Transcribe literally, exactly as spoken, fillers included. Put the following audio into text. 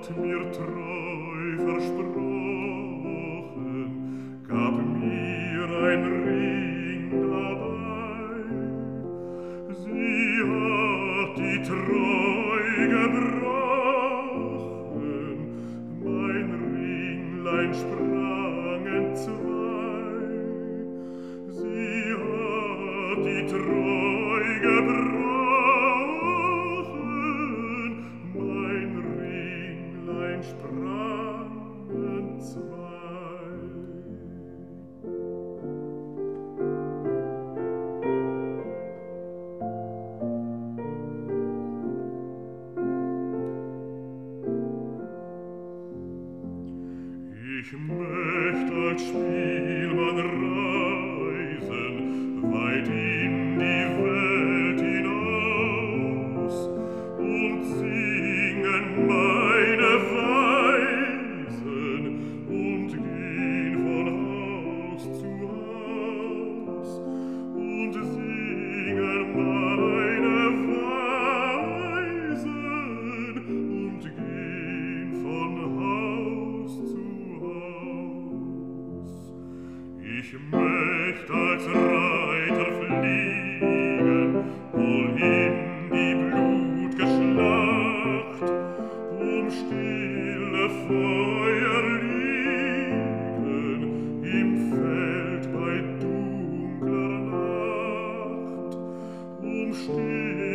hat mir treu versprochen, gab mir ein Ring dabei. Sie hat die Treu gebrochen, mein Ringlein sprang entzwei. Sie hat die Treu gebrochen, mein Ringlein sprang entzwei. Ich möcht als Spielmann reisen, weit in die Welt hinaus, und singen meine Weisen und gehen von Haus zu Haus, und singen meine Weisen und gehen von Haus zu Haus. Ich möcht als Reiter fliegen, wohin die blut'ge Schlacht, um stille Feuer liegen im Feld bei dunkler Nacht, um stille